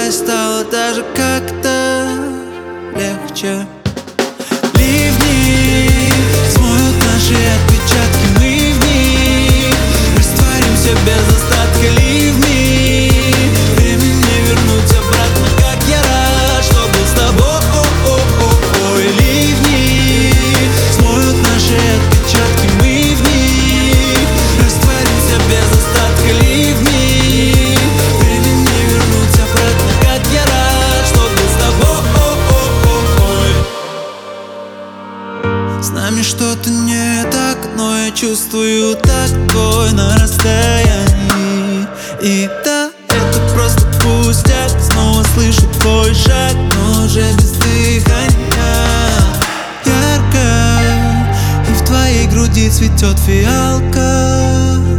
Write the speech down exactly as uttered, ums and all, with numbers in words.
давай стало даже как-то легче. Ливни смоют наши отпечатки, мы в них растворимся без остатка. Ливни, время не вернуть обратно, как я рад, что был с тобой. Ливни смоют наши отпечатки, мы в них растворимся без остатка. Ливни, время не вернуть обратно, как я рад, что был с тобой. С нами что-то не так, но я чувствую такое на расстоянии. И да, это просто пустяк, снова слышу твой шаг, но уже без дыхания. Ярко, и в твоей груди цветет фиалка.